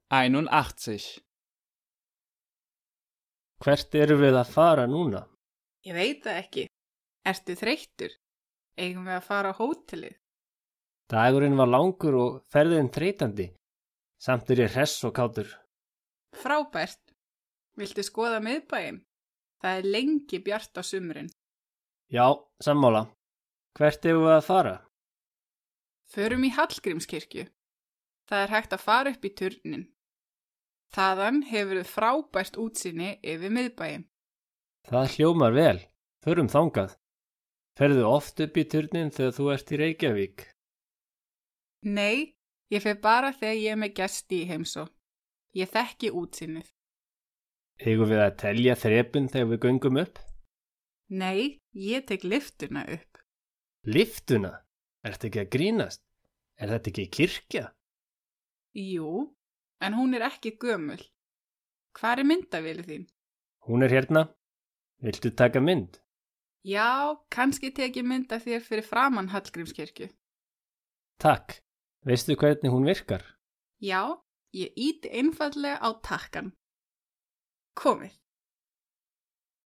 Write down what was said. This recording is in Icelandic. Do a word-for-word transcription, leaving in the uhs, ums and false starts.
einundachtzig. Hvert erum við að fara núna? Ég veit það ekki. Ertu þreyttur? Eigum við að fara á hótelið? Dagurinn var langur og ferðin þreytandi. Samt er ég hress og kátur. Frábært. Viltu skoða miðbæinn? Það er lengi bjart á sumrin. Já, sammála. Hvert erum við að fara? Förum í Hallgrímskirkju. Það er hægt að fara upp í turnin. Þaðan hefur við frábært útsýni yfir miðbæinn. Það hljómar vel. Förum þangað. Ferðu oft upp í turnin þegar þú ert í Reykjavík? Nei, ég fer bara þegar ég er með gesti í heimsókn. Ég þekki útsýnið. Eigum við að telja þrepin þegar við göngum upp? Nei, ég tek lyftuna upp. Lyftuna? Ertu ekki að grínast? Er þetta ekki kirkja? Jú, en hún er ekki gömul. Hvar er myndavélið þín? Hún er hérna. Viltu taka mynd? Já, kannski tek ég mynd af þér fyrir framan Hallgrímskirkju. Takk. Veistu hvernig hún virkar? Já, ég ýti einfallega á takkan. Komið.